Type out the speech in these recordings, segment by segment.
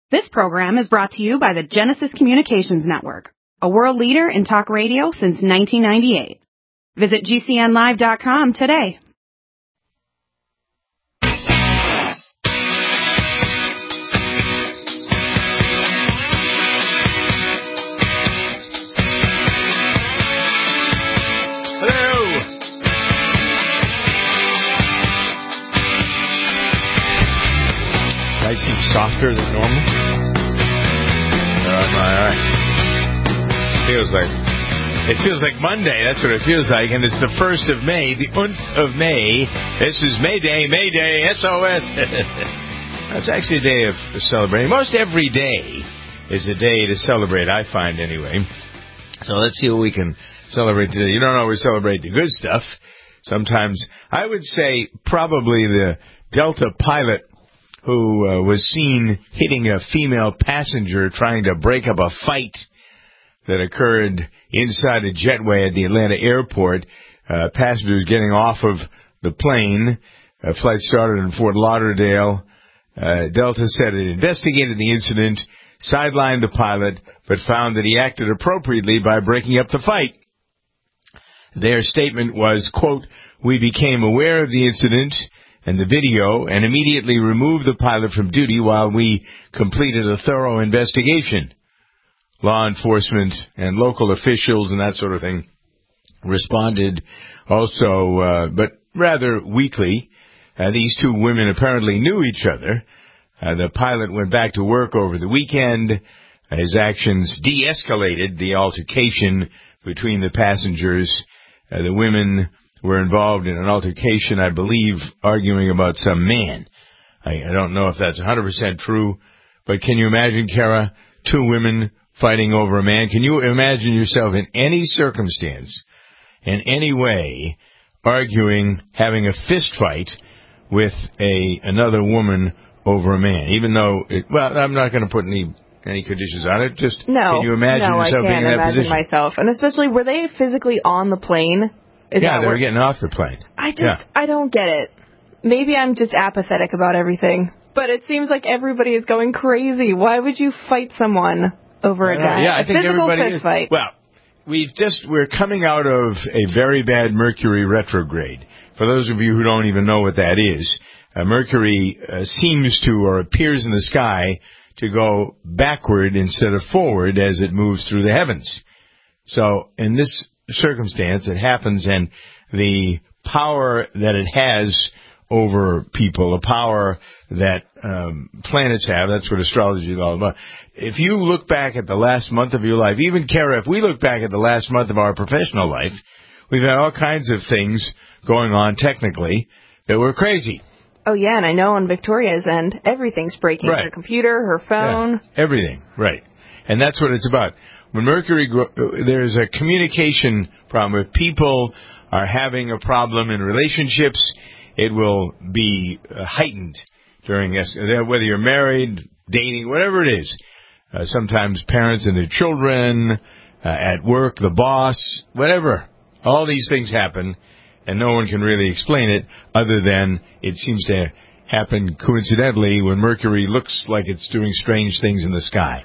This program is brought to you by the Genesis Communications Network, a world leader in talk radio since 1998. Visit GCNlive.com today. I seem softer than normal. All right. It feels like Monday. That's what it feels like. And it's the 1st of May, the oomph of May. This is May Day, SOS. It's actually a day of celebrating. Most every day is a day to celebrate, I find anyway. So let's see what we can celebrate today. You don't always celebrate the good stuff. Sometimes, I would say probably the Delta pilot who was seen hitting a female passenger trying to break up a fight that occurred inside a jetway at the Atlanta airport. Passengers getting off of the plane. A flight started in Fort Lauderdale. Delta said it investigated the incident, sidelined the pilot, but found that he acted appropriately by breaking up the fight. Their statement was, quote, "We became aware of the incident and the video and immediately removed the pilot from duty while we completed a thorough investigation." Law enforcement and local officials and that sort of thing responded also, but rather weakly. These two women apparently knew each other. The pilot went back to work over the weekend. His actions de-escalated the altercation between the passengers. The women were involved in an altercation, I believe, arguing about some man. I don't know if that's 100% true, but can you imagine, Kara, two women fighting over a man? Can you imagine yourself in any circumstance, in any way, arguing, having a fist fight with another woman over a man? Even though, I'm not going to put any conditions on it. Just can you imagine yourself being in that position? I can't imagine myself. And especially, were they physically on the plane? They were getting off the plane. I don't get it. Maybe I'm just apathetic about everything. But it seems like everybody is going crazy. Why would you fight someone over a guy? I think physical fist fight. Well, we're coming out of a very bad Mercury retrograde. For those of you who don't even know what that is, Mercury seems to, or appears in the sky, to go backward instead of forward as it moves through the heavens. So in this circumstance, it happens, and the power that it has over people, the power that planets have, that's what astrology is all about. If you look back at the last month of your life, even Kara, if we look back at the last month of our professional life, we've had all kinds of things going on technically that were crazy. Oh, yeah, and I know on Victoria's end, everything's breaking. Right. Her computer, her phone. Yeah, everything, right. And that's what it's about. When Mercury, there's a communication problem. If people are having a problem in relationships, it will be heightened during this, whether you're married, dating, whatever it is. Sometimes parents and their children, at work, the boss, whatever. All these things happen, and no one can really explain it other than it seems to happen coincidentally when Mercury looks like it's doing strange things in the sky.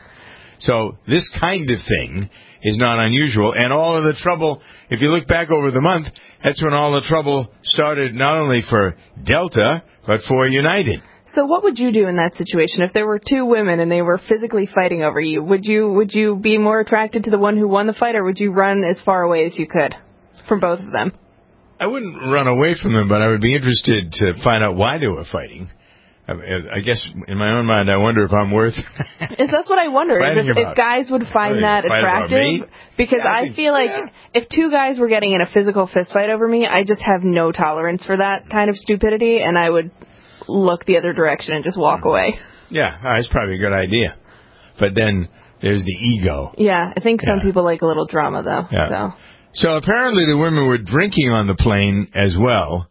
So this kind of thing is not unusual. And all of the trouble, if you look back over the month, that's when all the trouble started, not only for Delta, but for United. So what would you do in that situation? If there were two women and they were physically fighting over you, would you be more attracted to the one who won the fight, or would you run as far away as you could from both of them? I wouldn't run away from them, but I would be interested to find out why they were fighting. I guess in my own mind, I wonder if I'm worth. That's what I wonder. If guys would find that attractive, because I feel like if two guys were getting in a physical fist fight over me, I just have no tolerance for that kind of stupidity, and I would look the other direction and just walk away. Yeah, that's probably a good idea. But then there's the ego. Yeah, I think some people like a little drama, though. Yeah. So apparently the women were drinking on the plane as well.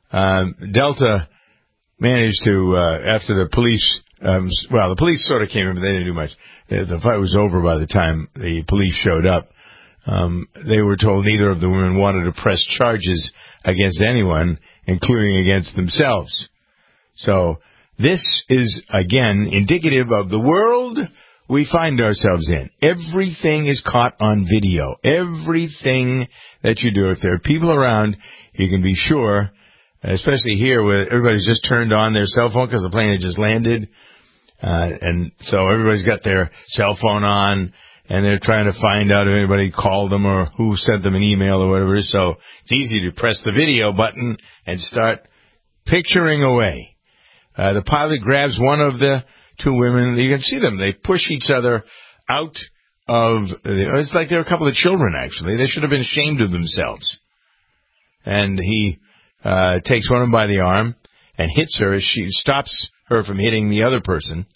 Delta managed to, after the police, the police sort of came in, but they didn't do much. The fight was over by the time the police showed up. They were told neither of the women wanted to press charges against anyone, including against themselves. So This is, again, indicative of the world we find ourselves in. Everything is caught on video. Everything that you do. If there are people around, you can be sure, especially here where everybody's just turned on their cell phone because the plane had just landed. And so everybody's got their cell phone on, and they're trying to find out if anybody called them or who sent them an email or whatever. So it's easy to press the video button and start picturing away. The pilot grabs one of the two women. You can see them. They push each other out of... It's like they're a couple of children, actually. They should have been ashamed of themselves. And he takes one of them by the arm and hits her as she stops her from hitting the other person.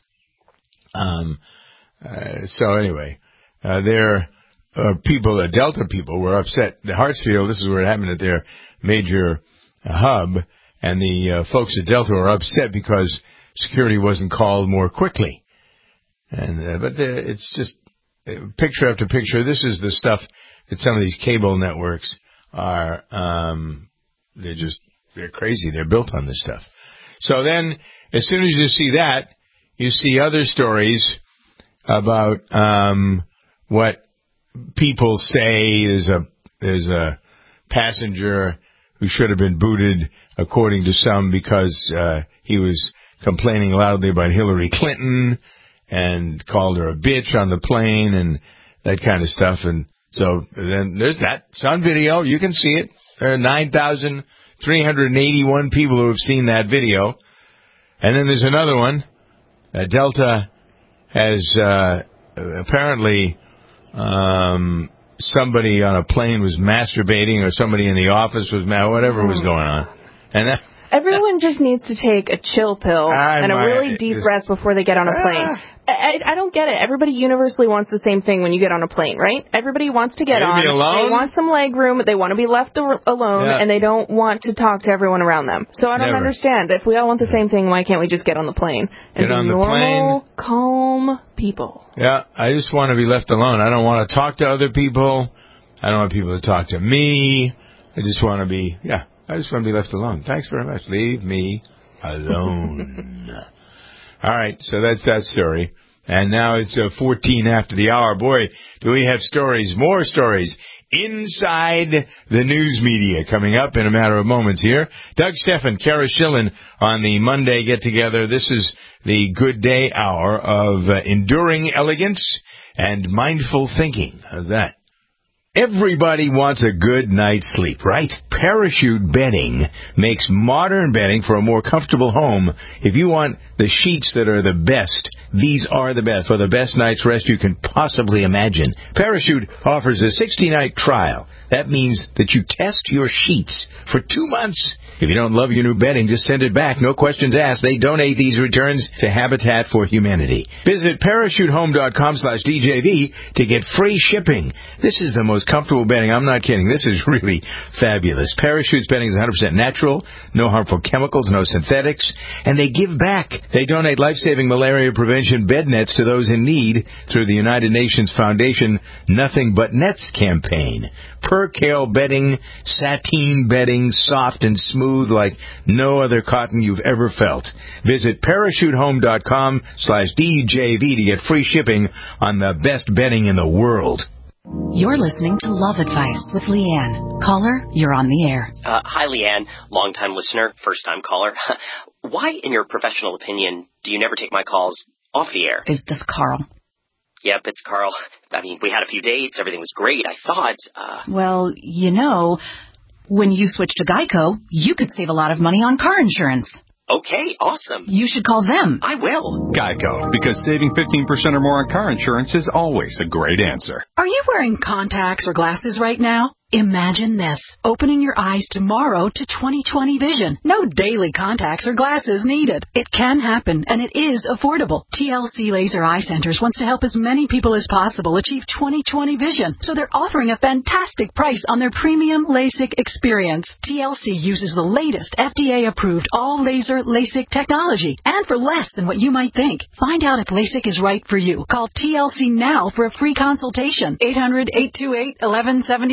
So anyway, their people, Delta people, were upset. The Hartsfield, this is where it happened at their major hub, and the folks at Delta were upset because security wasn't called more quickly. And but it's just picture after picture. This is the stuff that some of these cable networks are. They're crazy. They're built on this stuff. So then, as soon as you see that, you see other stories about what people say. There's a passenger who should have been booted, according to some, because he was complaining loudly about Hillary Clinton and called her a bitch on the plane and that kind of stuff. And so then there's that. It's on video. You can see it. There are 9,381 people who have seen that video. And then there's another one. Delta has apparently somebody on a plane was masturbating, or somebody in the office was whatever was going on. And everyone just needs to take a chill pill and a really deep breath before they get on a plane. I don't get it. Everybody universally wants the same thing when you get on a plane, right? Everybody wants to get on. They want some leg room. They want to be left alone, and they don't want to talk to everyone around them. So I don't understand. If we all want the same thing, why can't we just get on the plane and be normal, calm people? Yeah, I just want to be left alone. I don't want to talk to other people. I don't want people to talk to me. I just want to be, I just want to be left alone. Thanks very much. Leave me alone. All right, so that's that story. And now it's 14 after the hour. Boy, do we have stories, more stories inside the news media coming up in a matter of moments here. Doug Stephan, Kara Schillen on the Monday get-together. This is the Good Day Hour of enduring elegance and mindful thinking. How's that? Everybody wants a good night's sleep, right? Parachute bedding makes modern bedding for a more comfortable home. If you want the sheets that are the best, these are the best, for the best night's rest you can possibly imagine. Parachute offers a 60-night trial. That means that you test your sheets for 2 months. If you don't love your new bedding, just send it back. No questions asked. They donate these returns to Habitat for Humanity. Visit parachutehome.com/DJV to get free shipping. This is the most comfortable bedding. I'm not kidding. This is really fabulous. Parachute's bedding is 100% natural, no harmful chemicals, no synthetics, and they give back. They donate life-saving malaria prevention bed nets to those in need through the United Nations Foundation Nothing But Nets campaign. Percale bedding, sateen bedding, soft and smooth like no other cotton you've ever felt. Visit parachutehome.com/DJV to get free shipping on the best bedding in the world. You're listening to Love Advice with Leanne. Caller, you're on the air. Hi, Leanne. Long-time listener, first-time caller. Why, in your professional opinion, do you never take my calls off the air? Is this Carl? Yep, it's Carl. I mean, we had a few dates. Everything was great. I thought, Well, you know, when you switch to Geico, you could save a lot of money on car insurance. Okay, awesome. You should call them. I will. Geico, because saving 15% or more on car insurance is always a great answer. Are you wearing contacts or glasses right now? Imagine this, opening your eyes tomorrow to 20/20 vision. No daily contacts or glasses needed. It can happen, and it is affordable. TLC Laser Eye Centers wants to help as many people as possible achieve 20/20 vision, so they're offering a fantastic price on their premium LASIK experience. TLC uses the latest FDA-approved all-laser LASIK technology, and for less than what you might think. Find out if LASIK is right for you. Call TLC now for a free consultation. 800-828-1177.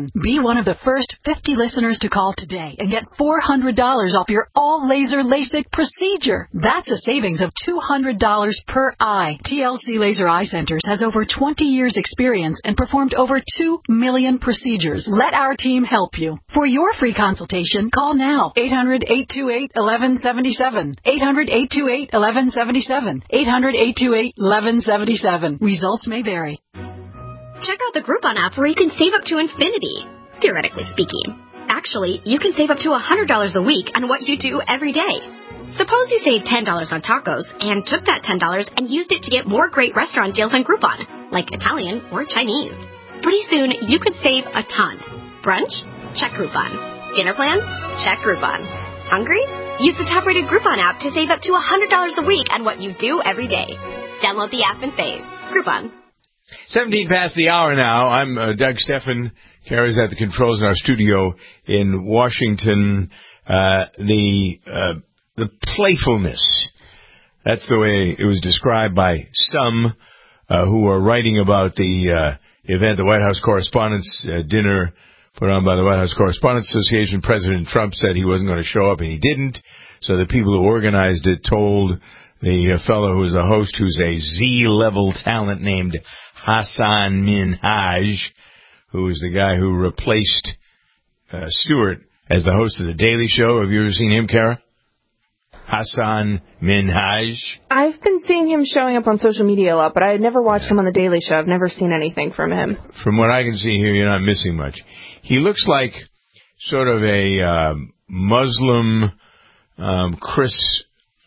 Be one of the first 50 listeners to call today and get $400 off your all-laser LASIK procedure. That's a savings of $200 per eye. TLC Laser Eye Centers has over 20 years experience and performed over 2 million procedures. Let our team help you. For your free consultation, call now. 800-828-1177. 800-828-1177. 800-828-1177. Results may vary. Check out the Groupon app where you can save up to infinity, theoretically speaking. Actually, you can save up to $100 a week on what you do every day. Suppose you saved $10 on tacos and took that $10 and used it to get more great restaurant deals on Groupon, like Italian or Chinese. Pretty soon, you could save a ton. Brunch? Check Groupon. Dinner plans? Check Groupon. Hungry? Use the top-rated Groupon app to save up to $100 a week on what you do every day. Download the app and save. Groupon. 17 past the hour now. I'm Doug Steffen. Kara's at the controls in our studio in Washington. The playfulness. That's the way it was described by some who are writing about the event, the White House Correspondents' Dinner put on by the White House Correspondents Association. President Trump said he wasn't going to show up, and he didn't. So the people who organized it told the fellow who was the host, who's a Z-level talent named Hassan Minhaj, who is the guy who replaced Stewart as the host of The Daily Show. Have you ever seen him, Kara? Hassan Minhaj. I've been seeing him showing up on social media a lot, but I had never watched him on The Daily Show. I've never seen anything from him. From what I can see here, you're not missing much. He looks like sort of a Muslim Chris...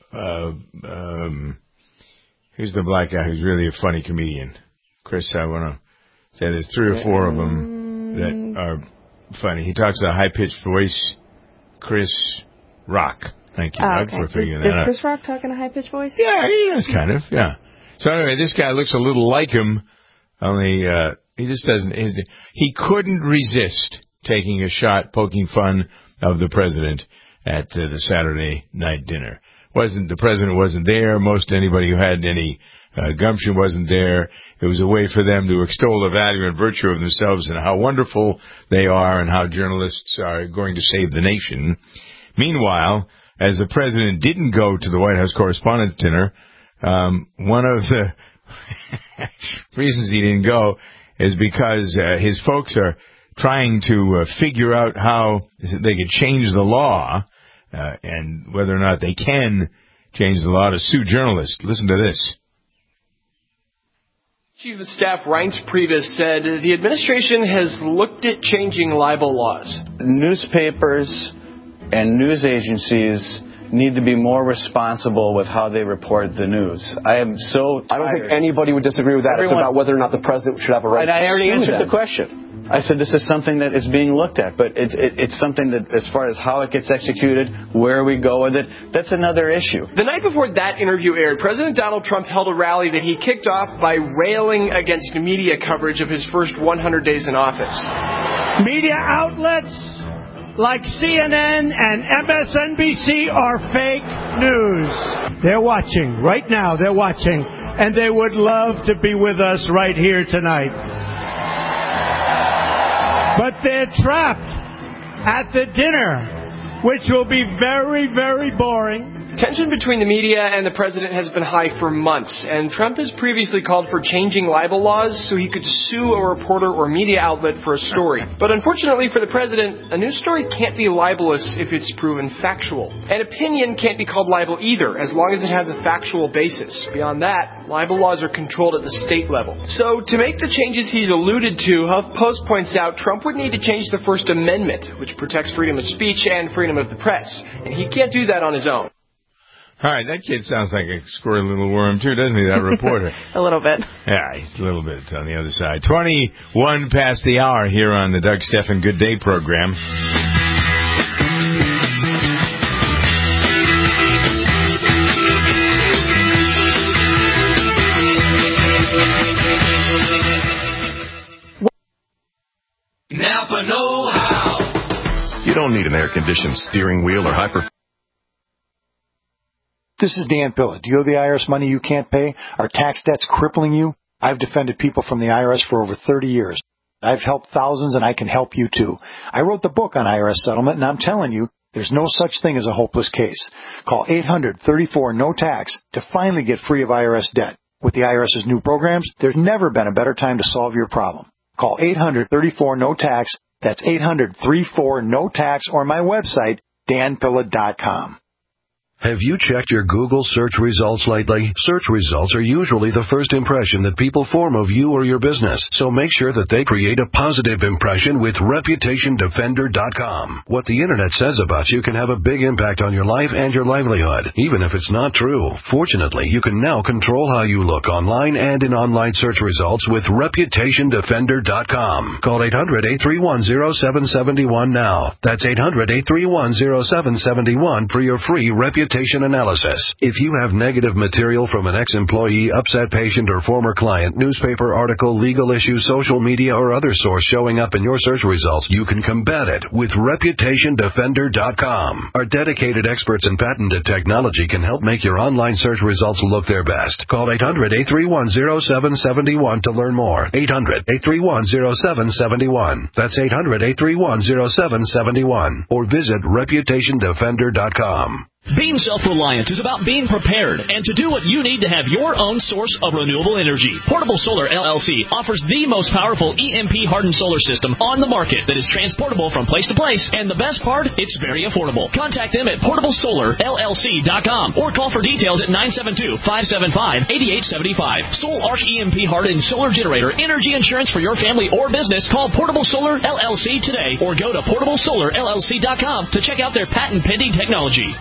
who's the black guy who's really a funny comedian? Chris, I want to say there's 3 or 4 of them that are funny. He talks in a high-pitched voice. Chris Rock. Thank you, Doug, for figuring that out. Does Chris Rock talk in a high-pitched voice? Yeah, he does, kind of, yeah. So anyway, this guy looks a little like him, only he just doesn't... He couldn't resist taking a shot, poking fun of the president at the Saturday night dinner. The president wasn't there. Most anybody who had any gumption wasn't there. It was a way for them to extol the value and virtue of themselves and how wonderful they are and how journalists are going to save the nation. Meanwhile, as the president didn't go to the White House Correspondents' Dinner, one of the reasons he didn't go is because his folks are trying to figure out how they could change the law and whether or not they can change the law to sue journalists. Listen to this. Chief of Staff Reince Priebus said the administration has looked at changing libel laws. Newspapers and news agencies need to be more responsible with how they report the news. I am so tired. I don't think anybody would disagree with that. It's about whether or not the president should have a right to sue them. I already answered the question. I said this is something that is being looked at, but it's something that, as far as how it gets executed, where we go with it, that's another issue. The night before that interview aired, President Donald Trump held a rally that he kicked off by railing against media coverage of his first 100 days in office. Media outlets like CNN and MSNBC are fake news. They're watching right now. They're watching, and they would love to be with us right here tonight. But they're trapped at the dinner, which will be very, very boring. Tension between the media and the president has been high for months, and Trump has previously called for changing libel laws so he could sue a reporter or media outlet for a story. But unfortunately for the president, a news story can't be libelous if it's proven factual. An opinion can't be called libel either, as long as it has a factual basis. Beyond that, libel laws are controlled at the state level. So, to make the changes he's alluded to, HuffPost points out Trump would need to change the First Amendment, which protects freedom of speech and freedom of the press, and he can't do that on his own. All right, that kid sounds like a squirrely little worm, too, doesn't he, that reporter? A little bit. Yeah, he's a little bit on the other side. 21 past the hour here on the Doug Steffen Good Day program. Napa know-how. You don't need an air-conditioned steering wheel or hyper... This is Dan Pilla. Do you owe the IRS money you can't pay? Are tax debts crippling you? I've defended people from the IRS for over 30 years. I've helped thousands, and I can help you too. I wrote the book on IRS settlement, and I'm telling you, there's no such thing as a hopeless case. Call 800-34-NO-TAX to finally get free of IRS debt. With the IRS's new programs, there's never been a better time to solve your problem. Call 800-34-NO-TAX. That's 800-34-NO-TAX, or my website, danpilla.com. Have you checked your Google search results lately? Search results are usually the first impression that people form of you or your business, so make sure that they create a positive impression with ReputationDefender.com. What the Internet says about you can have a big impact on your life and your livelihood, even if it's not true. Fortunately, you can now control how you look online and in online search results with ReputationDefender.com. Call 800-831-0771 now. That's 800-831-0771 for your free reputation analysis. If you have negative material from an ex-employee, upset patient, or former client, newspaper article, legal issue, social media, or other source showing up in your search results, you can combat it with ReputationDefender.com. Our dedicated experts in patented technology can help make your online search results look their best. Call 800-831-0771 to learn more. 800-831-0771. That's 800-831-0771. Or visit ReputationDefender.com. Being self-reliant is about being prepared and to do what you need to have your own source of renewable energy. Portable Solar LLC offers the most powerful EMP-hardened solar system on the market that is transportable from place to place, and the best part, it's very affordable. Contact them at PortableSolarLLC.com or call for details at 972-575-8875. Soul Arch EMP-hardened solar generator energy insurance for your family or business. Call Portable Solar LLC today or go to PortableSolarLLC.com to check out their patent-pending technology.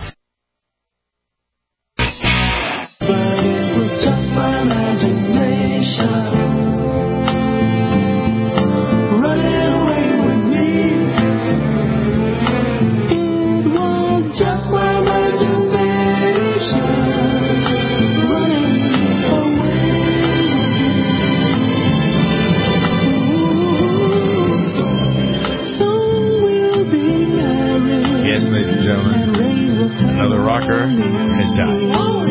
But it was just my imagination running away with me. It was just my imagination running away with me. Soon we'll be married. Yes, ladies and gentlemen, another rocker has died.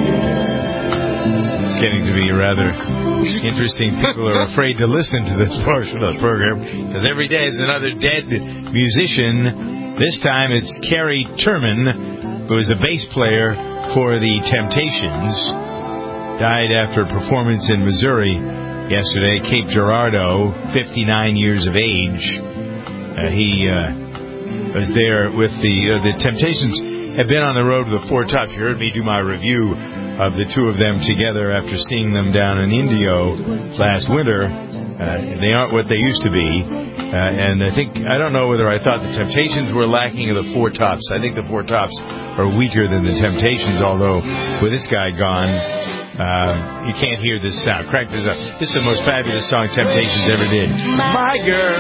Getting to be rather interesting. People are afraid to listen to this portion of the program because every day is another dead musician. This time it's Carrie Terman, who is the bass player for the Temptations. Died after a performance in Missouri yesterday, Cape Girardeau, 59 years of age. He was there with the Temptations. Have been on the road with the Four Tops. You heard me do my review of the two of them together after seeing them down in Indio last winter. They aren't what they used to be. And I don't know whether I thought the Temptations were lacking of the Four Tops. I think the Four Tops are weaker than the Temptations, although with this guy gone, you can't hear this sound. Crank this up. This is the most fabulous song Temptations ever did. My girl.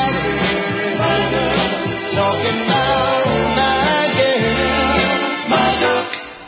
Talking about my girl. My girl.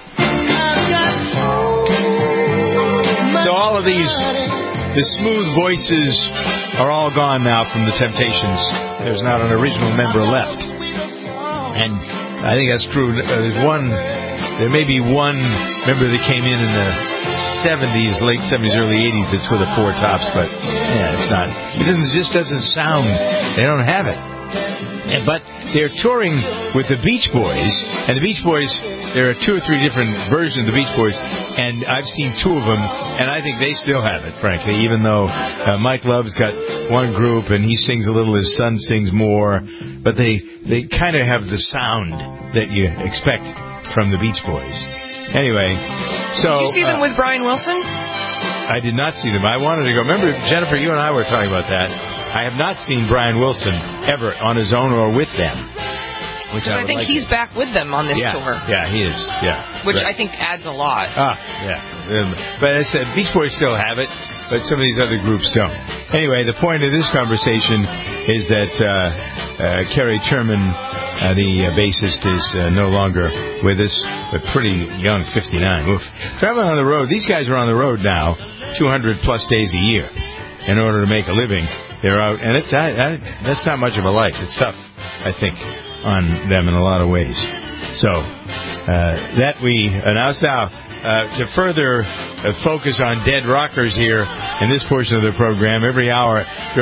So all of these, the smooth voices are all gone now from the Temptations. There's not an original member left. And I think that's true. There may be one member that came in the 70s, late 70s, early 80s that's with the Four Tops, but yeah, it's not. It just doesn't sound, they don't have it. But they're touring with the Beach Boys, and the Beach Boys, there are two or three different versions of the Beach Boys, and I've seen two of them, and I think they still have it, frankly, even though Mike Love's got one group, and he sings a little, his son sings more, but they kind of have the sound that you expect from the Beach Boys. Anyway, so... Did you see them with Brian Wilson? I did not see them. I wanted to go. Remember, Jennifer, you and I were talking about that. I have not seen Brian Wilson ever on his own or with them. Which I think he's back with them on this tour. Yeah, he is. Yeah, which I think adds a lot. But I said Beach Boys still have it, but some of these other groups don't. Anyway, the point of this conversation is that Carrie Terman, the bassist, is no longer with us, but pretty young, 59. Oof. Traveling on the road. These guys are on the road now, 200 plus days a year, in order to make a living. They're out, and that's not much of a life. It's tough, I think, on them in a lot of ways. So, that we announce now. To further focus on dead rockers here in this portion of the program, every hour during this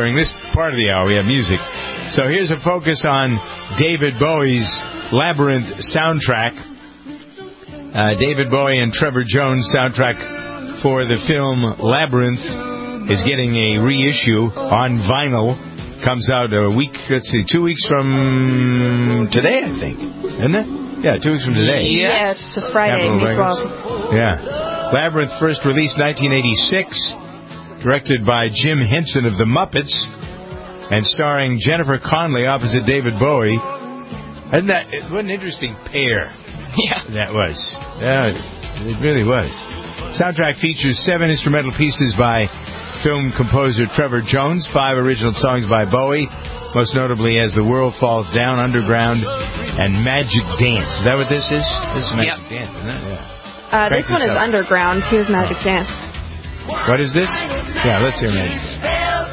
part of the hour, we have music. So here's a focus on David Bowie's Labyrinth soundtrack. David Bowie and Trevor Jones soundtrack for the film Labyrinth is getting a reissue on vinyl. Comes out a week, 2 weeks from today, I think. Isn't it? Yeah, 2 weeks from today. Yes, it's Friday, May 12th. Yeah. Labyrinth first released 1986, directed by Jim Henson of the Muppets, and starring Jennifer Connelly opposite David Bowie. What an interesting pair. Yeah. That was. Yeah, it really was. Soundtrack features 7 instrumental pieces by film composer Trevor Jones, 5 original songs by Bowie, most notably As the World Falls Down, Underground, and Magic Dance. Is that what this is? This is Magic Dance, isn't it? Yeah. This one is Underground. Here's Magic Dance. What is this? Yeah, let's hear Magic Dance.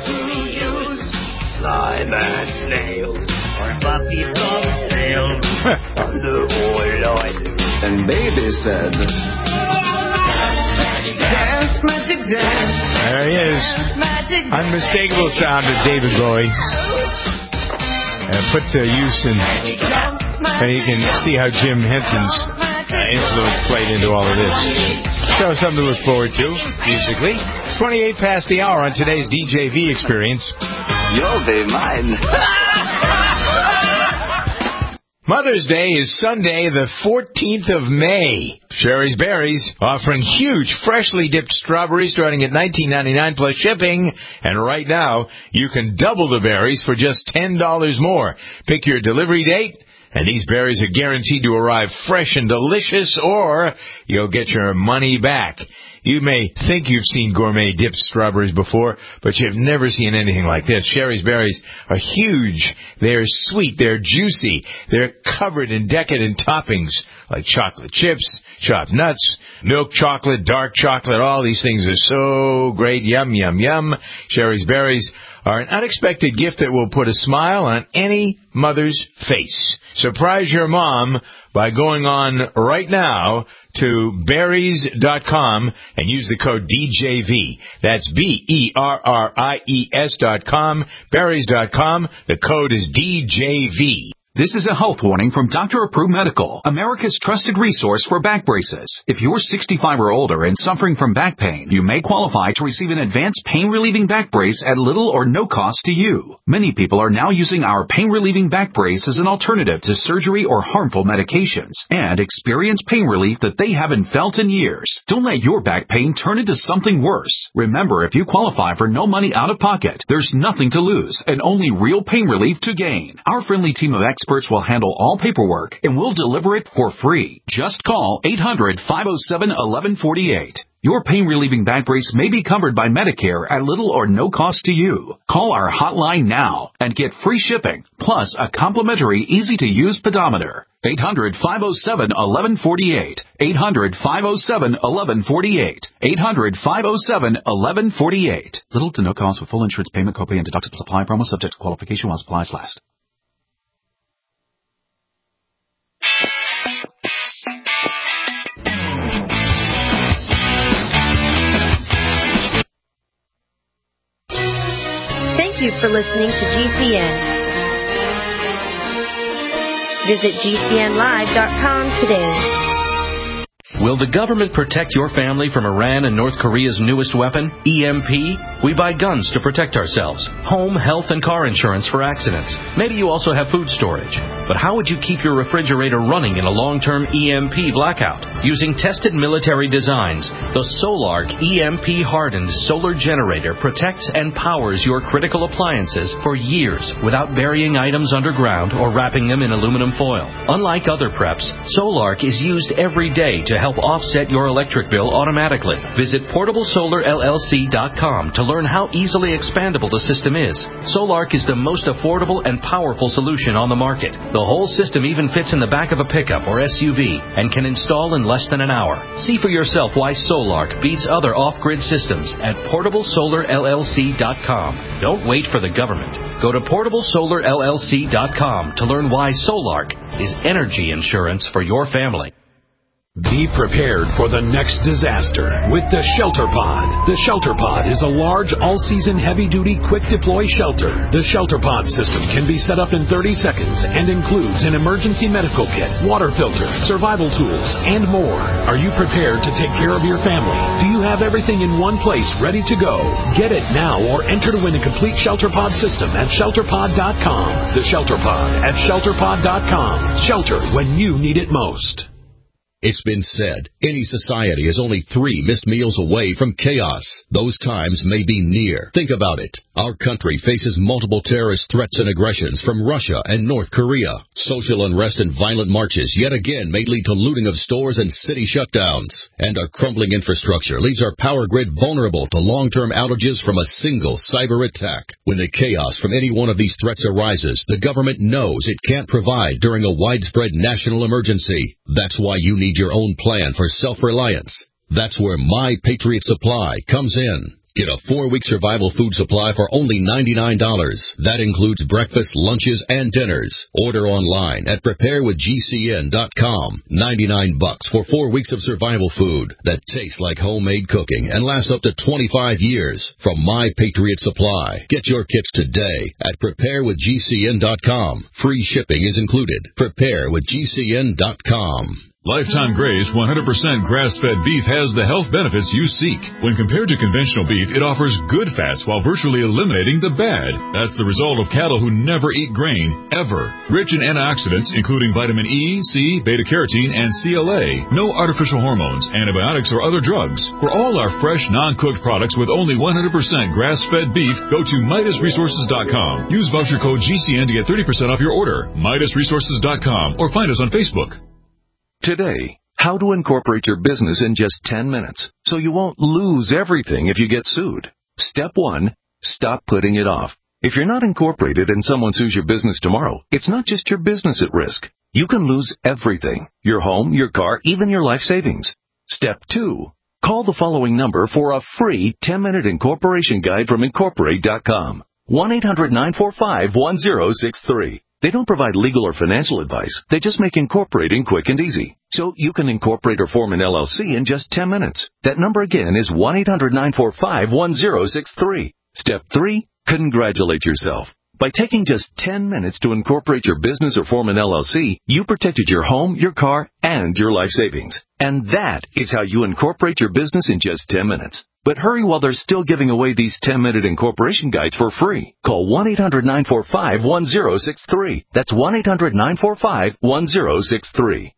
Slime and snails, or puppy from snails, on the whole Lord. And baby said, Dance, magic dance. There he is. Unmistakable sound of David Bowie. Put to use and you can see how Jim Henson's influence played into all of this. So something to look forward to, musically. 28 past the hour on today's DJV experience. You'll be mine. Mother's Day is Sunday, the 14th of May. Sherry's Berries offering huge, freshly dipped strawberries starting at $19.99 plus shipping. And right now, you can double the berries for just $10 more. Pick your delivery date, and these berries are guaranteed to arrive fresh and delicious, or you'll get your money back. You may think you've seen gourmet dipped strawberries before, but you've never seen anything like this. Sherry's Berries are huge. They're sweet. They're juicy. They're covered in decadent toppings like chocolate chips, chopped nuts, milk chocolate, dark chocolate. All these things are so great. Yum, yum, yum. Sherry's Berries are an unexpected gift that will put a smile on any mother's face. Surprise your mom by going on right now to berries.com and use the code DJV. That's BERRIES.com, berries.com. The code is DJV. This is a health warning from Dr. Approved Medical, America's trusted resource for back braces. If you're 65 or older and suffering from back pain, you may qualify to receive an advanced pain-relieving back brace at little or no cost to you. Many people are now using our pain-relieving back brace as an alternative to surgery or harmful medications and experience pain relief that they haven't felt in years. Don't let your back pain turn into something worse. Remember, if you qualify for no money out of pocket, there's nothing to lose and only real pain relief to gain. Our friendly team of experts will handle all paperwork and will deliver it for free. Just call 800-507-1148. Your pain-relieving back brace may be covered by Medicare at little or no cost to you. Call our hotline now and get free shipping, plus a complimentary, easy-to-use pedometer. 800-507-1148. 800-507-1148. 800-507-1148. Little to no cost with full insurance payment, copay, and deductible supply promo subject to qualification while supplies last. Thank you for listening to GCN. Visit GCNlive.com today. Will the government protect your family from Iran and North Korea's newest weapon, EMP? We buy guns to protect ourselves, home, health, and car insurance for accidents. Maybe you also have food storage. But how would you keep your refrigerator running in a long-term EMP blackout? Using tested military designs, the Solark EMP-hardened solar generator protects and powers your critical appliances for years without burying items underground or wrapping them in aluminum foil. Unlike other preps, Solark is used every day to help offset your electric bill automatically. Visit PortableSolarLLC.com to learn how easily expandable the system is. Solark is the most affordable and powerful solution on the market. The whole system even fits in the back of a pickup or SUV and can install in less than an hour. See for yourself why Solark beats other off-grid systems at PortableSolarLLC.com. Don't wait for the government. Go to PortableSolarLLC.com to learn why Solark is energy insurance for your family. Be prepared for the next disaster with the Shelter Pod. The Shelter Pod is a large, all-season, heavy-duty, quick-deploy shelter. The Shelter Pod system can be set up in 30 seconds and includes an emergency medical kit, water filter, survival tools, and more. Are you prepared to take care of your family? Do you have everything in one place ready to go? Get it now or enter to win a complete Shelter Pod system at ShelterPod.com. The Shelter Pod at ShelterPod.com. Shelter when you need it most. It's been said, any society is only 3 missed meals away from chaos. Those times may be near. Think about it. Our country faces multiple terrorist threats and aggressions from Russia and North Korea. Social unrest and violent marches yet again may lead to looting of stores and city shutdowns. And our crumbling infrastructure leaves our power grid vulnerable to long-term outages from a single cyber attack. When the chaos from any one of these threats arises, the government knows it can't provide during a widespread national emergency. That's why you need your own plan for self-reliance. That's where My Patriot Supply comes in. Get a 4-week survival food supply for only $99. That includes breakfast, lunches, and dinners. Order online at preparewithgcn.com. $99 for 4 weeks of survival food that tastes like homemade cooking and lasts up to 25 years from My Patriot Supply. Get your kits today at preparewithgcn.com. Free shipping is included. Preparewithgcn.com. Lifetime Graze 100% grass-fed beef has the health benefits you seek. When compared to conventional beef, it offers good fats while virtually eliminating the bad. That's the result of cattle who never eat grain, ever. Rich in antioxidants, including vitamin E, C, beta-carotene, and CLA. No artificial hormones, antibiotics, or other drugs. For all our fresh, non-cooked products with only 100% grass-fed beef, go to MidasResources.com. Use voucher code GCN to get 30% off your order. MidasResources.com or find us on Facebook. Today, how to incorporate your business in just 10 minutes so you won't lose everything if you get sued. Step 1, stop putting it off. If you're not incorporated and someone sues your business tomorrow, it's not just your business at risk. You can lose everything, your home, your car, even your life savings. Step 2, call the following number for a free 10-minute incorporation guide from Incorporate.com. 1-800-945-1063. They don't provide legal or financial advice. They just make incorporating quick and easy. So you can incorporate or form an LLC in just 10 minutes. That number again is 1-800-945-1063. Step 3, congratulate yourself. By taking just 10 minutes to incorporate your business or form an LLC, you protected your home, your car, and your life savings. And that is how you incorporate your business in just 10 minutes. But hurry while they're still giving away these 10-minute incorporation guides for free. Call 1-800-945-1063. That's 1-800-945-1063.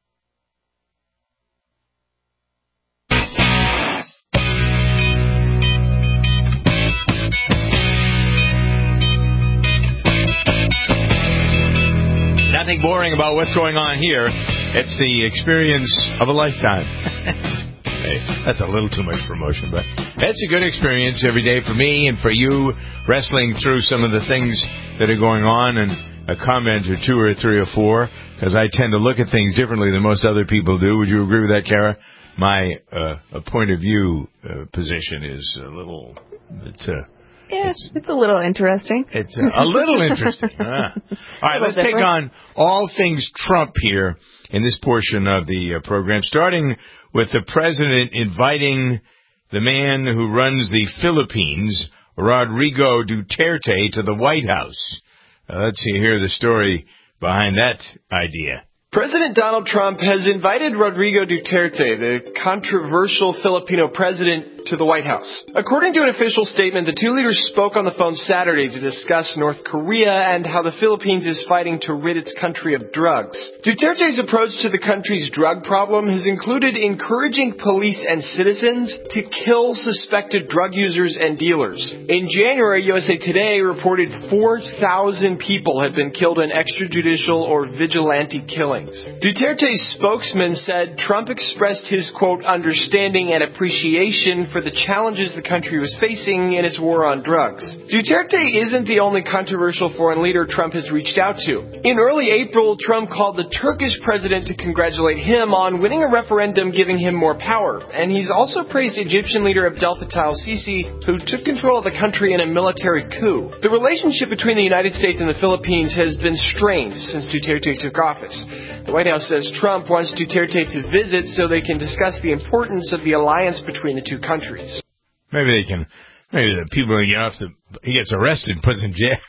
Nothing boring about what's going on here. It's the experience of a lifetime. Hey, that's a little too much promotion, but it's a good experience every day for me and for you, wrestling through some of the things that are going on, and a comment or two or three or four, because I tend to look at things differently than most other people do. Would you agree with that, Kara? My point of view position is a little... it's a little interesting. It's a little interesting. All right, let's take on all things Trump here in this portion of the program, starting with the president inviting the man who runs the Philippines, Rodrigo Duterte, to the White House. Let's hear the story behind that idea. President Donald Trump has invited Rodrigo Duterte, the controversial Filipino president, to the White House. According to an official statement, the two leaders spoke on the phone Saturday to discuss North Korea and how the Philippines is fighting to rid its country of drugs. Duterte's approach to the country's drug problem has included encouraging police and citizens to kill suspected drug users and dealers. In January, USA Today reported 4,000 people have been killed in extrajudicial or vigilante killings. Duterte's spokesman said Trump expressed his, quote, understanding and appreciation for the challenges the country was facing in its war on drugs. Duterte isn't the only controversial foreign leader Trump has reached out to. In early April, Trump called the Turkish president to congratulate him on winning a referendum giving him more power, and he's also praised Egyptian leader Abdel Fattah al-Sisi, who took control of the country in a military coup. The relationship between the United States and the Philippines has been strained since Duterte took office. The White House says Trump wants Duterte to visit so they can discuss the importance of the alliance between the two countries. Maybe the people he gets arrested and puts in jail.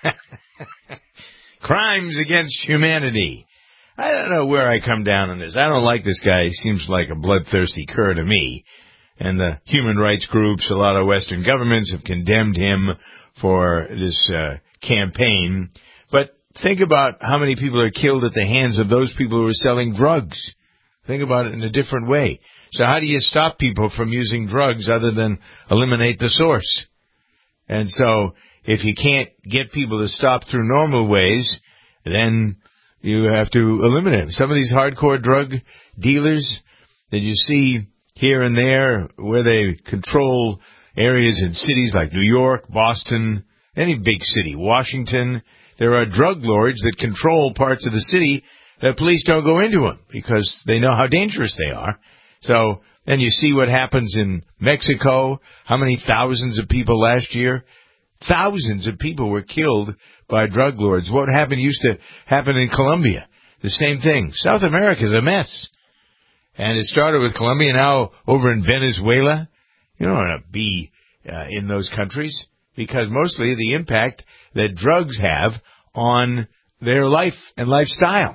Crimes against humanity. I don't know where I come down on this. I don't like this guy. He seems like a bloodthirsty cur to me. And the human rights groups, a lot of Western governments have condemned him for this campaign. But think about how many people are killed at the hands of those people who are selling drugs. Think about it in a different way. So how do you stop people from using drugs other than eliminate the source? And so if you can't get people to stop through normal ways, then you have to eliminate them. Some of these hardcore drug dealers that you see here and there where they control areas in cities like New York, Boston, any big city, Washington, there are drug lords that control parts of the city that police don't go into them because they know how dangerous they are. So then you see what happens in Mexico, how many thousands of people last year. Thousands of people were killed by drug lords. What used to happen in Colombia? The same thing. South America is a mess. And it started with Colombia, now over in Venezuela. You don't want to be in those countries because mostly the impact that drugs have on their life and lifestyle.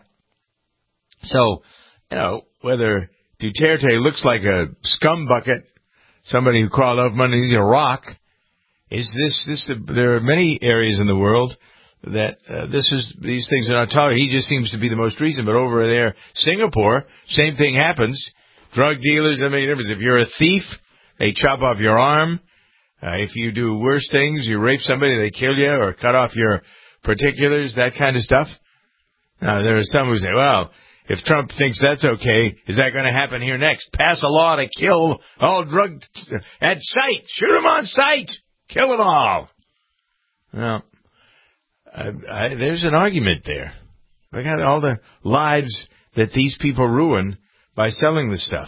So, whether Duterte looks like a scum bucket, somebody who crawled out from underneath a rock, there are many areas in the world that these things are not tolerated. He just seems to be the most recent. But over there, Singapore, same thing happens. Drug dealers, if you're a thief, they chop off your arm. If you do worse things, you rape somebody, they kill you or cut off your particulars, that kind of stuff. Now, there are some who say, well, if Trump thinks that's okay, is that going to happen here next? Pass a law to kill all drug at sight. Shoot them on sight. Kill them all. Well, there's an argument there. Look at all the lives that these people ruin by selling this stuff.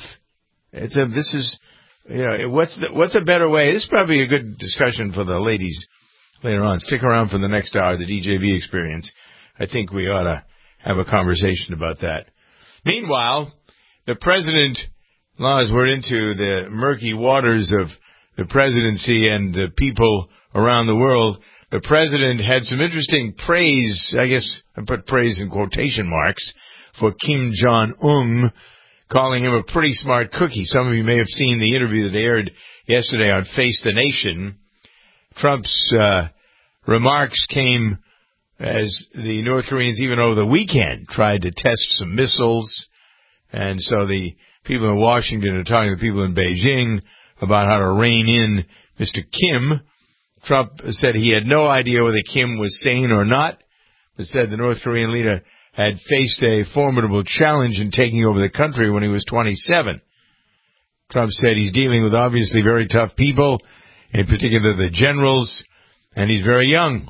What's a better way? This is probably a good discussion for the ladies later on. Stick around for the next hour, the DJV experience. I think we ought to have a conversation about that. Meanwhile, the president, as we're into the murky waters of the presidency and the people around the world, the president had some interesting praise, I guess I put praise in quotation marks, for Kim Jong-un, calling him a pretty smart cookie. Some of you may have seen the interview that aired yesterday on Face the Nation. Trump's remarks came as the North Koreans, even over the weekend, tried to test some missiles. And so the people in Washington are talking to the people in Beijing about how to rein in Mr. Kim. Trump said he had no idea whether Kim was sane or not, but said the North Korean leader had faced a formidable challenge in taking over the country when he was 27. Trump said he's dealing with obviously very tough people, in particular the generals, and he's very young.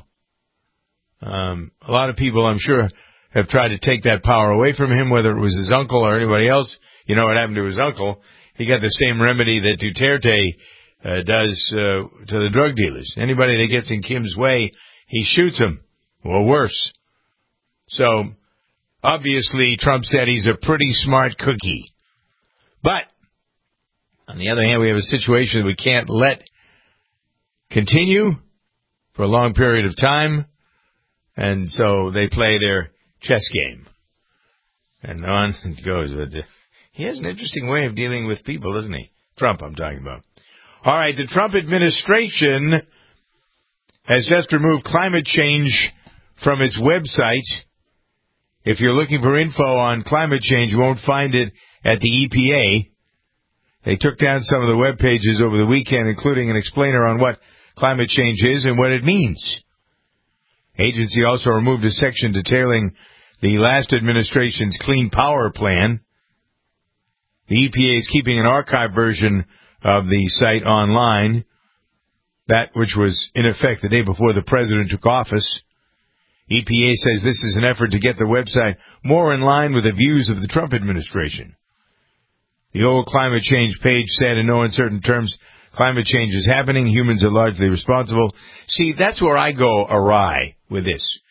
A lot of people, I'm sure, have tried to take that power away from him, whether it was his uncle or anybody else. You know what happened to his uncle? He got the same remedy that Duterte does to the drug dealers. Anybody that gets in Kim's way, he shoots them, or worse. So, obviously, Trump said he's a pretty smart cookie. But, on the other hand, we have a situation that we can't let continue for a long period of time. And so they play their chess game. And on it goes. He has an interesting way of dealing with people, doesn't he? Trump, I'm talking about. All right, the Trump administration has just removed climate change from its website. If you're looking for info on climate change, you won't find it at the EPA. They took down some of the web pages over the weekend, including an explainer on what climate change is and what it means. Agency also removed a section detailing the last administration's Clean Power Plan. The EPA is keeping an archived version of the site online, that which was in effect the day before the president took office. EPA says this is an effort to get the website more in line with the views of the Trump administration. The old climate change page said in no uncertain terms, climate change is happening, humans are largely responsible. See, that's where I go awry with this.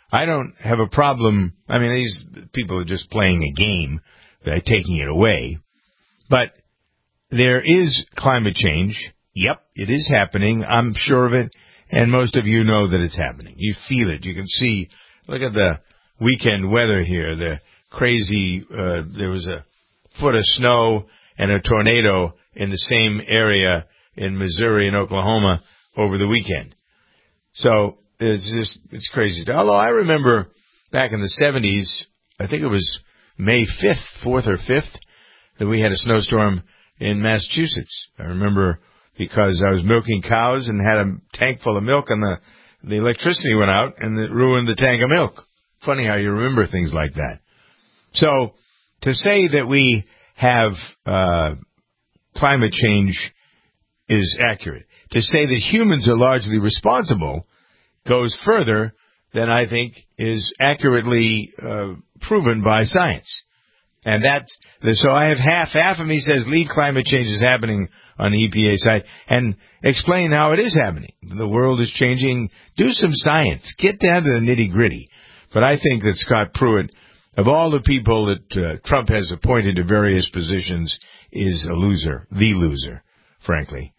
I don't have a problem. I mean, these people are just playing a game, taking it away. But there is climate change. Yep, it is happening. I'm sure of it. And most of you know that it's happening. You feel it. You can see, look at the weekend weather here. The crazy, there was a foot of snow and a tornado in the same area in Missouri and Oklahoma over the weekend. So it's crazy. Although I remember back in the 70s, I think it was May 5th, 4th or 5th, that we had a snowstorm in Massachusetts. I remember because I was milking cows and had a tank full of milk and the electricity went out and it ruined the tank of milk. Funny how you remember things like that. So to say that we have climate change is accurate. To say that humans are largely responsible goes further than I think is accurately proven by science. And so I have half of me says leave climate change is happening on the EPA side and explain how it is happening. The world is changing. Do some science. Get down to the nitty-gritty. But I think that Scott Pruitt, of all the people that Trump has appointed to various positions, is a loser, the loser, frankly.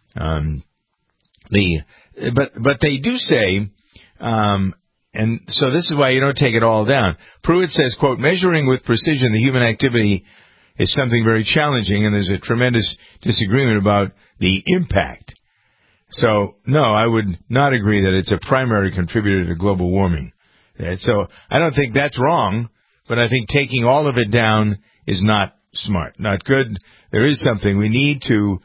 But they do say, and so this is why you don't take it all down. Pruitt says, quote, measuring with precision the human activity is something very challenging, and there's a tremendous disagreement about the impact. So, no, I would not agree that it's a primary contributor to global warming. So I don't think that's wrong, but I think taking all of it down is not smart, not good. There is something we need to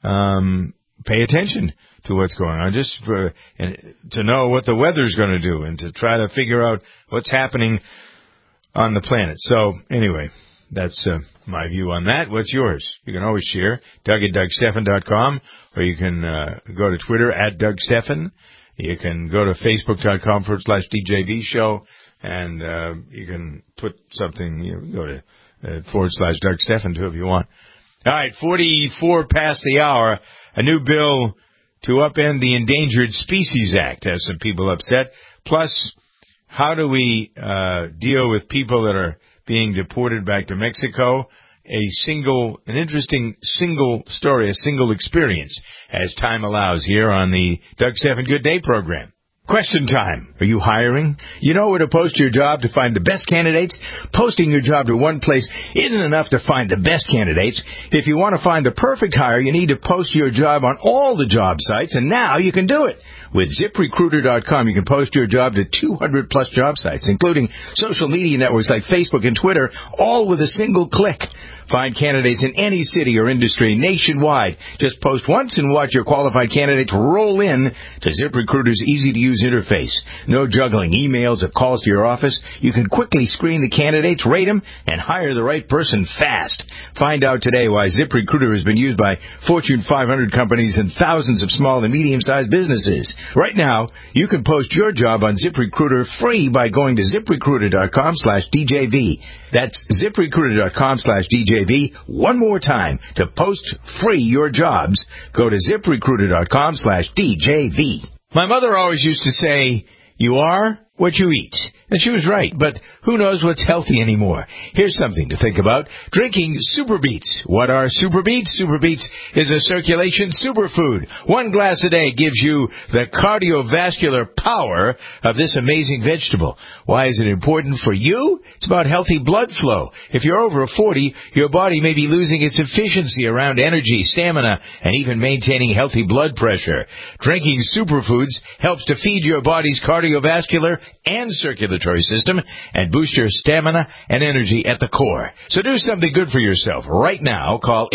pay attention to what's going on, just to know what the weather's going to do and to try to figure out what's happening on the planet. So anyway, that's my view on that. What's yours? You can always share, Doug at DougStephan.com, or you can go to Twitter at DougStephan. You can go to Facebook.com/DJV show, and you can put something, go to /DougStephan too if you want. All right, 44 past the hour. A new bill to upend the Endangered Species Act has some people upset. Plus, how do we deal with people that are being deported back to Mexico? An interesting single story, a single experience, as time allows here on the Doug Stephan Good Day program. Question time. Are you hiring? You know where to post your job to find the best candidates? Posting your job to one place isn't enough to find the best candidates. If you want to find the perfect hire, you need to post your job on all the job sites, and now you can do it. With ZipRecruiter.com, you can post your job to 200-plus job sites, including social media networks like Facebook and Twitter, all with a single click. Find candidates in any city or industry nationwide. Just post once and watch your qualified candidates roll in to ZipRecruiter's easy-to-use interface. No juggling emails or calls to your office. You can quickly screen the candidates, rate them, and hire the right person fast. Find out today why ZipRecruiter has been used by Fortune 500 companies and thousands of small and medium-sized businesses. Right now, you can post your job on ZipRecruiter free by going to ZipRecruiter.com/DJV. That's ZipRecruiter.com/DJV. One more time. To post free your jobs, go to ZipRecruiter.com/DJV. My mother always used to say, you are what you eat. And she was right, but who knows what's healthy anymore? Here's something to think about. Drinking Super Beets. What are Super Beets? Super Beets is a circulation superfood. 1 glass a day gives you the cardiovascular power of this amazing vegetable. Why is it important for you? It's about healthy blood flow. If you're over 40, your body may be losing its efficiency around energy, stamina, and even maintaining healthy blood pressure. Drinking superfoods helps to feed your body's cardiovascular and circulatory system and boost your stamina and energy at the core. So do something good for yourself right now. Call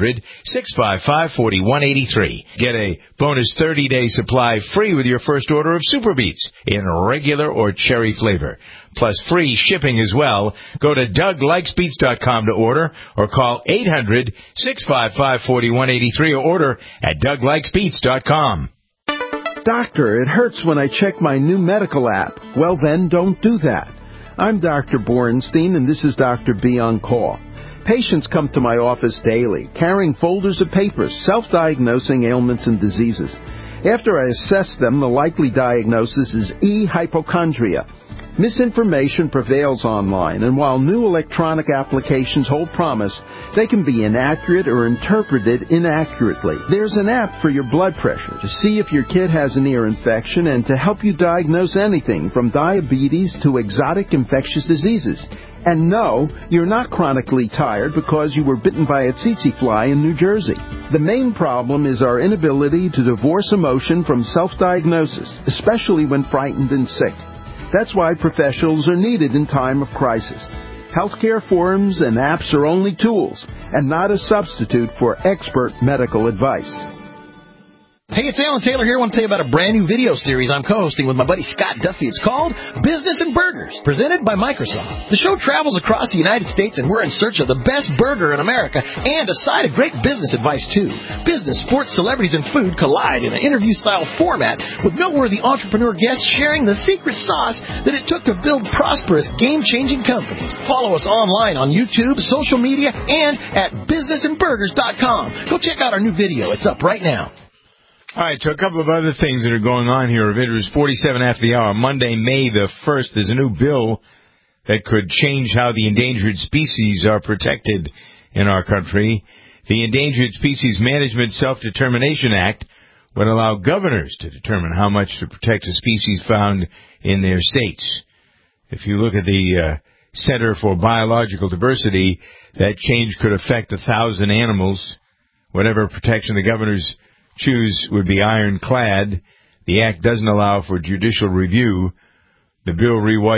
800-655-4183. Get a bonus 30-day supply free with your first order of Super Beets in regular or cherry flavor. Plus free shipping as well. Go to DougLikesBeets.com to order or call 800-655-4183 or order at DougLikesBeets.com. Doctor, it hurts when I check my new medical app. Well, then, don't do that. I'm Dr. Borenstein, and this is Dr. B on Call. Patients come to my office daily, carrying folders of papers, self-diagnosing ailments and diseases. After I assess them, the likely diagnosis is E. hypochondria. Misinformation prevails online, and while new electronic applications hold promise, they can be inaccurate or interpreted inaccurately. There's an app for your blood pressure to see if your kid has an ear infection and to help you diagnose anything from diabetes to exotic infectious diseases. And no, you're not chronically tired because you were bitten by a tsetse fly in New Jersey. The main problem is our inability to divorce emotion from self-diagnosis, especially when frightened and sick. That's why professionals are needed in time of crisis. Healthcare forums and apps are only tools and not a substitute for expert medical advice. Hey, it's Alan Taylor here. I want to tell you about a brand new video series I'm co-hosting with my buddy Scott Duffy. It's called Business and Burgers, presented by Microsoft. The show travels across the United States, and we're in search of the best burger in America and a side of great business advice, too. Business, sports, celebrities, and food collide in an interview-style format with noteworthy entrepreneur guests sharing the secret sauce that it took to build prosperous, game-changing companies. Follow us online on YouTube, social media, and at businessandburgers.com. Go check out our new video. It's up right now. All right, so a couple of other things that are going on here of interest. 47 after the hour, Monday, May the 1st, there's a new bill that could change how the endangered species are protected in our country. The Endangered Species Management Self-Determination Act would allow governors to determine how much to protect a species found in their states. If you look at the Center for Biological Diversity, that change could affect 1,000 animals. Whatever protection the governors choose would be ironclad. The act doesn't allow for judicial review. The bill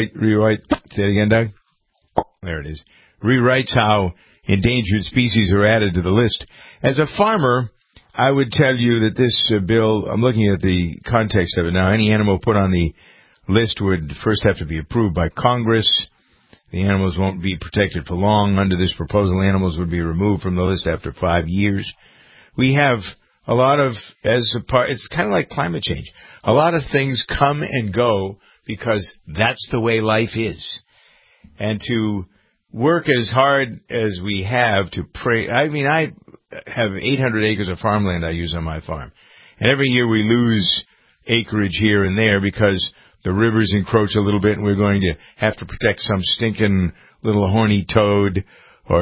say it again, Doug? There it is. Rewrites how endangered species are added to the list. As a farmer, I would tell you that this bill, I'm looking at the context of it now, any animal put on the list would first have to be approved by Congress. The animals won't be protected for long. Under this proposal, animals would be removed from the list after 5 years. We have a lot of, it's kind of like climate change. A lot of things come and go because that's the way life is. And to work as hard as we have to pray, I mean, I have 800 acres of farmland I use on my farm. And every year we lose acreage here and there because the rivers encroach a little bit and we're going to have to protect some stinking little horny toad or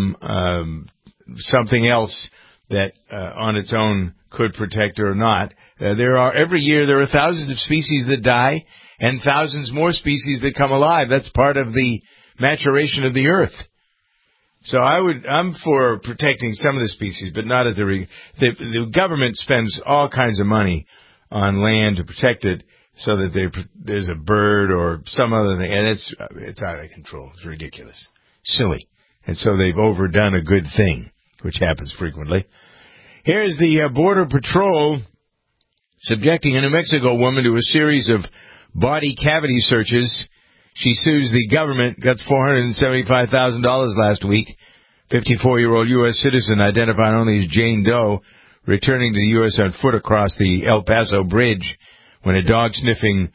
something else that on its own could protect or not. Every year there are thousands of species that die and thousands more species that come alive. That's part of the maturation of the earth. So I'm for protecting some of the species, but not at the government spends all kinds of money on land to protect it so that there's a bird or some other thing, and it's out of control. It's ridiculous. Silly. And so they've overdone a good thing, which happens frequently. Here's the Border Patrol subjecting a New Mexico woman to a series of body cavity searches. She sues the government, got $475,000 last week. 54-year-old U.S. citizen identified only as Jane Doe, returning to the U.S. on foot across the El Paso Bridge when a drug-sniffing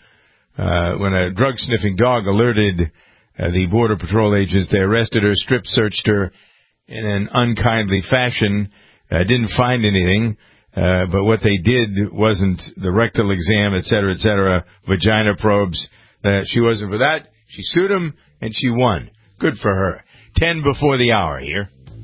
dog alerted the Border Patrol agents. They arrested her, strip-searched her in an unkindly fashion. Didn't find anything, but what they did wasn't the rectal exam, et cetera, vagina probes. She wasn't for that. She sued him, and she won. Good for her. 10 before the hour here.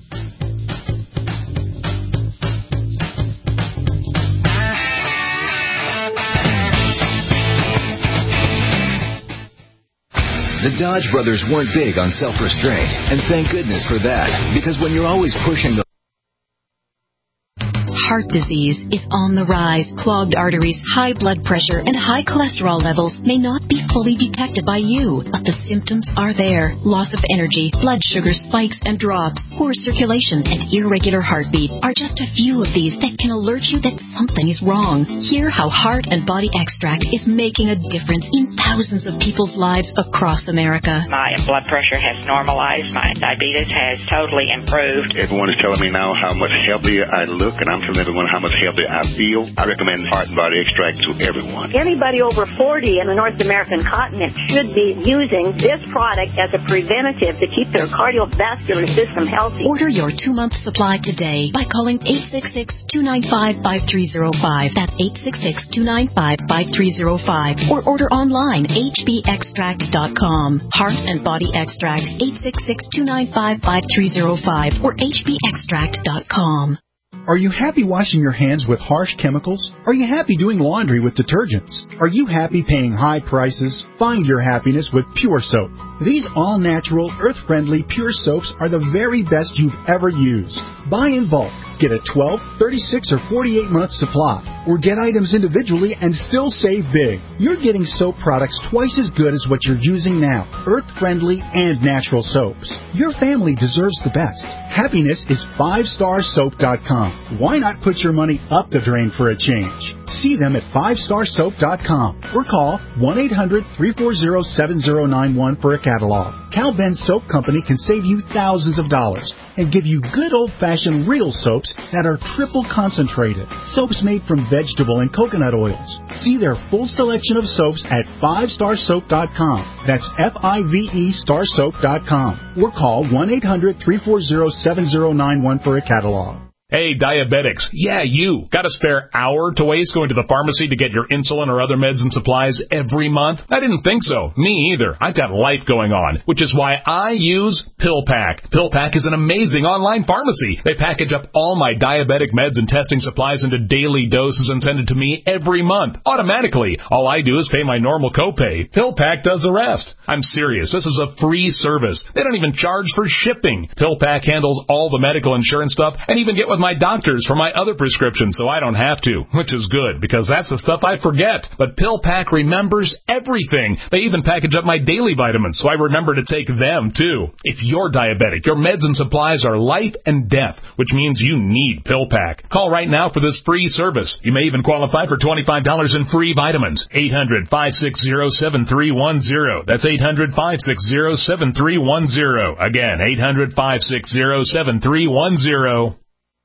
The Dodge brothers weren't big on self-restraint, and thank goodness for that, because when you're always pushing the Heart disease is on the rise. Clogged arteries, high blood pressure, and high cholesterol levels may not be fully detected by you, but the symptoms are there. Loss of energy, blood sugar spikes and drops, poor circulation, and irregular heartbeat are just a few of these that can alert you that something is wrong. Hear how Heart and Body Extract is making a difference in thousands of people's lives across America. My blood pressure has normalized. My diabetes has totally improved. Everyone is telling me now how much healthier I look, and I'm telling everyone how much healthier I feel. I recommend Heart and Body Extract to everyone. Anybody over 40 in the North American incontinent should be using this product as a preventative to keep their cardiovascular system healthy. Order your 2-month supply today by calling 866-295-5305. That's 866-295-5305. Or order online, hbextract.com. Heart and Body Extract, 866-295-5305 or hbextract.com. Are you happy washing your hands with harsh chemicals? Are you happy doing laundry with detergents? Are you happy paying high prices? Find your happiness with Pure Soap. These all-natural, earth-friendly Pure Soaps are the very best you've ever used. Buy in bulk. Get a 12, 36, or 48-month supply. Or get items individually and still save big. You're getting soap products twice as good as what you're using now. Earth-friendly and natural soaps. Your family deserves the best. Happiness is 5starsoap.com. Why not put your money up the drain for a change? See them at 5starsoap.com or call 1-800-340-7091 for a catalog. Cal Ben Soap Company can save you thousands of dollars and give you good old-fashioned real soaps that are triple concentrated. Soaps made from vegetable and coconut oils. See their full selection of soaps at 5starsoap.com. That's F-I-V-E starsoap.com. Or call 1-800-340-7091 for a catalog. Hey, diabetics. Yeah, you. Got a spare hour to waste going to the pharmacy to get your insulin or other meds and supplies every month? I didn't think so. Me either. I've got life going on, which is why I use PillPack. PillPack is an amazing online pharmacy. They package up all my diabetic meds and testing supplies into daily doses and send it to me every month, automatically. All I do is pay my normal copay. PillPack does the rest. I'm serious. This is a free service. They don't even charge for shipping. PillPack handles all the medical insurance stuff and even get with my doctors for my other prescriptions so I don't have to, which is good because that's the stuff I forget. But PillPack remembers everything. They even package up my daily vitamins so I remember to take them too. If you're diabetic, your meds and supplies are life and death, which means you need PillPack. Call right now for this free service. You may even qualify for $25 in free vitamins. 800-560-7310. That's 800-560-7310. Again, 800-560-7310.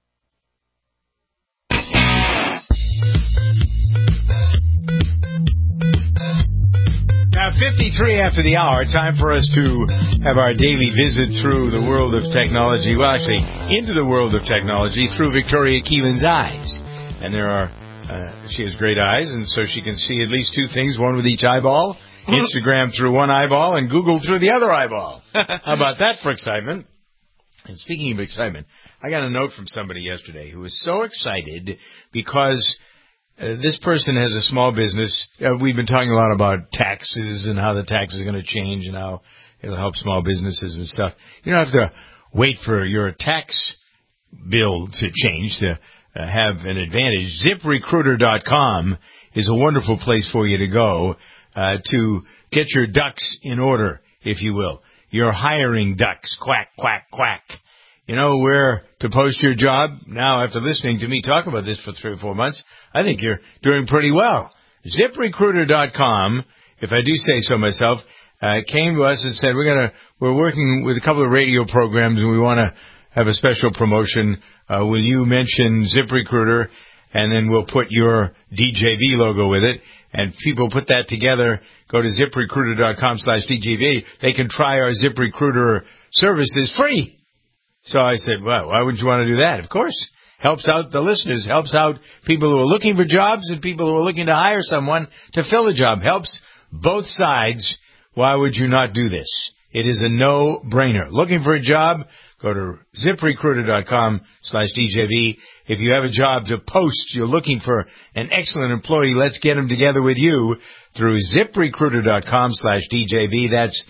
Now, 53 after the hour, time for us to have our daily visit through the world of technology. Well, actually, into the world of technology through Victoria Keelan's eyes. And she has great eyes, and so she can see at least two things, one with each eyeball, Instagram through one eyeball, and Google through the other eyeball. How about that for excitement? And speaking of excitement, I got a note from somebody yesterday who was so excited because this person has a small business. We've been talking a lot about taxes and how the taxes are going to change and how it'll help small businesses and stuff. You don't have to wait for your tax bill to change to have an advantage. ZipRecruiter.com is a wonderful place for you to go to get your ducks in order, if you will. Your hiring ducks. Quack, quack, quack. You know where to post your job? Now, after listening to me talk about this for 3 or 4 months, I think you're doing pretty well. ZipRecruiter.com, if I do say so myself, came to us and said, we're working with a couple of radio programs and we want to have a special promotion. Will you mention ZipRecruiter? And then we'll put your DJV logo with it. And people put that together. Go to ZipRecruiter.com/DJV. They can try our ZipRecruiter services free. So I said, well, why wouldn't you want to do that? Of course. Helps out the listeners, helps out people who are looking for jobs and people who are looking to hire someone to fill a job. Helps both sides. Why would you not do this? It is a no-brainer. Looking for a job? Go to ZipRecruiter.com/DJV. If you have a job to post, you're looking for an excellent employee, let's get them together with you through ZipRecruiter.com/DJV. That's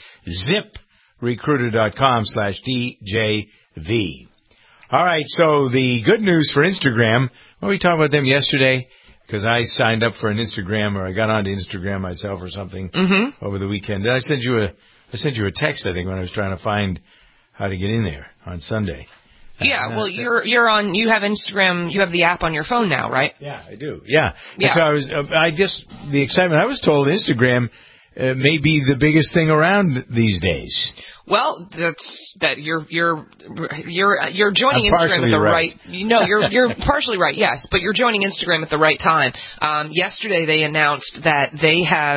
ZipRecruiter.com/DJV. All right, so the good news for Instagram, what were we talking about them yesterday? Because I signed up for an Instagram, or I got onto Instagram myself or something over the weekend. Did I send you a text, I think, when I was trying to find how to get in there on Sunday. Yeah, well, you're on. You have Instagram. You have the app on your phone now, right? Yeah, I do. Yeah. And so I guess the excitement. I was told Instagram may be the biggest thing around these days. Well, you're joining Instagram at the right. You're partially right. Yes, but you're joining Instagram at the right time. Yesterday they announced that they have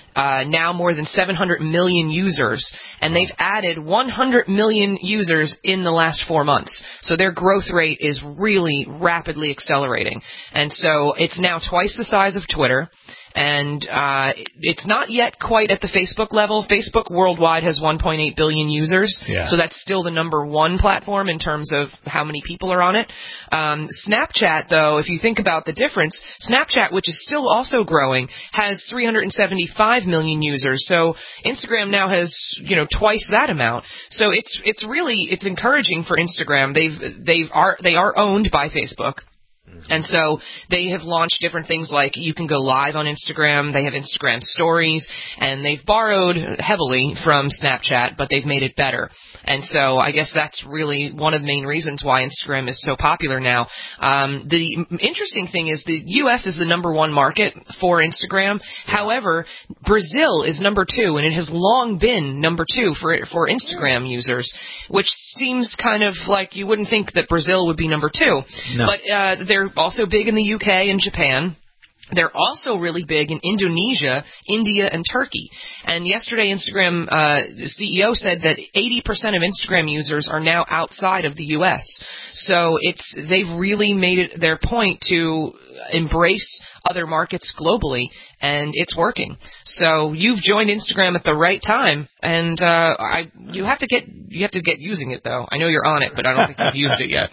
now more than 700 million users, and they've added 100 million users in the last 4 months. So their growth rate is really rapidly accelerating. And so it's now twice the size of Twitter. And it's not yet quite at the Facebook level. Facebook worldwide has 1.8 billion users, so that's still the number one platform in terms of how many people are on it. Snapchat, though, if you think about the difference, Snapchat, which is still also growing, has 375 million users. So Instagram now has, twice that amount. So it's really encouraging for Instagram. They are owned by Facebook. And so they have launched different things like you can go live on Instagram. They have Instagram stories, and they've borrowed heavily from Snapchat, but they've made it better. And so I guess that's really one of the main reasons why Instagram is so popular now. The interesting thing is the U.S. is the number one market for Instagram. However, Brazil is number two, and it has long been number two for Instagram users, which seems kind of like you wouldn't think that Brazil would be number two. No. But they're also big in the UK and Japan. They're also really big in Indonesia, India, and Turkey. And yesterday, Instagram CEO said that 80% of Instagram users are now outside of the U.S. So they've really made it their point to embrace other markets globally, and it's working. So you've joined Instagram at the right time, and you have to get using it though. I know you're on it, but I don't think you've used it yet.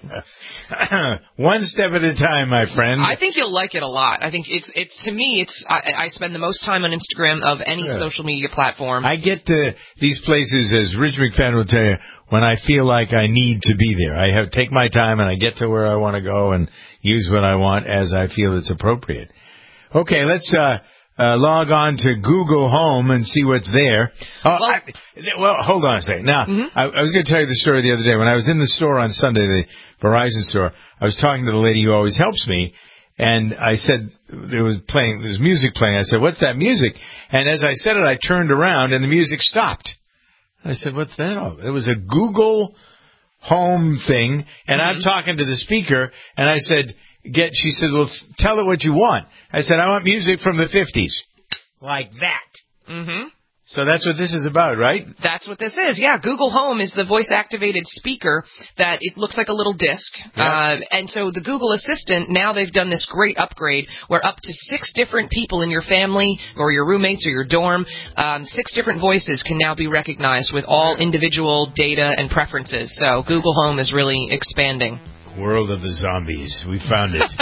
One step at a time, my friend. I think you'll like it a lot. I think to me, I spend the most time on Instagram of any social media platform. I get to these places, as Rich McFadden will tell you, when I feel like I need to be there. I take my time and I get to where I want to go and use what I want as I feel it's appropriate. Okay, let's log on to Google Home and see what's there. Well, hold on a second. Now, I was going to tell you the story the other day. When I was in the store on Sunday, the Verizon store, I was talking to the lady who always helps me, and I said, there was music playing. I said, what's that music? And as I said it, I turned around and the music stopped. I said, what's that all? It was a Google Home thing, and I'm talking to the speaker, and I said, she said, well, tell it what you want. I said, I want music from the 50s. Like that. Mm-hmm. So that's what this is about, right? That's what this is, yeah. Google Home is the voice-activated speaker that it looks like a little disc. Yep. And so the Google Assistant, now they've done this great upgrade where up to 6 different people in your family or your roommates or your dorm, 6 different voices can now be recognized with all individual data and preferences. So Google Home is really expanding. World of the zombies. We found it.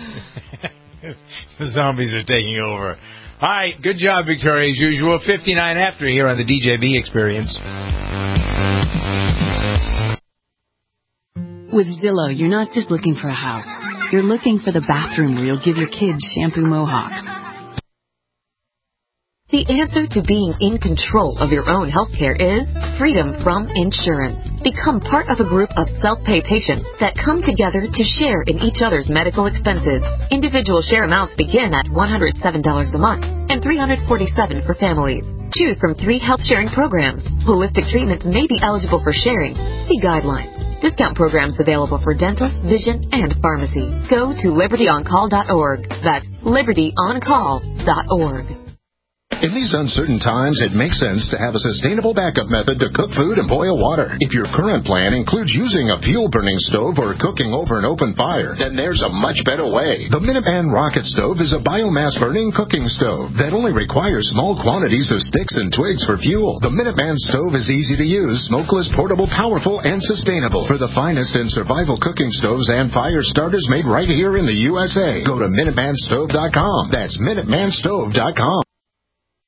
The zombies are taking over. All right, good job, Victoria, as usual. 59 after here on the DJB Experience. With Zillow, you're not just looking for a house. You're looking for the bathroom where you'll give your kids shampoo mohawks. The answer to being in control of your own healthcare is freedom from insurance. Become part of a group of self-pay patients that come together to share in each other's medical expenses. Individual share amounts begin at $107 a month and $347 for families. Choose from 3 health-sharing programs. Holistic treatments may be eligible for sharing. See guidelines. Discount programs available for dental, vision, and pharmacy. Go to libertyoncall.org. That's libertyoncall.org. In these uncertain times, it makes sense to have a sustainable backup method to cook food and boil water. If your current plan includes using a fuel-burning stove or cooking over an open fire, then there's a much better way. The Minuteman Rocket Stove is a biomass-burning cooking stove that only requires small quantities of sticks and twigs for fuel. The Minuteman Stove is easy to use, smokeless, portable, powerful, and sustainable. For the finest in survival cooking stoves and fire starters made right here in the USA, go to MinutemanStove.com. That's MinutemanStove.com.